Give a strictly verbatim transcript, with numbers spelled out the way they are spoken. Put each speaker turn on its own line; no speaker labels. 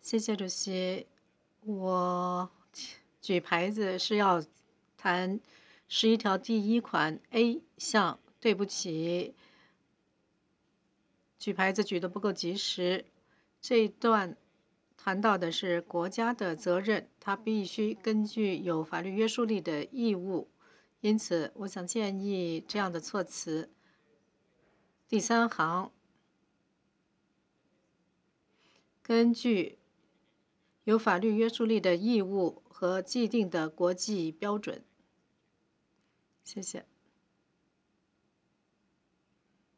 谢谢主席。我举牌子是要谈十一条第一款 A 项，对不起，举牌子举得不够及时。这一段谈到的是国家的责任，它必须根据有法律约束力的义务，因此我想建议这样的措辞：第三行，根据有法律约束力的义务和既定的国际标准。谢谢。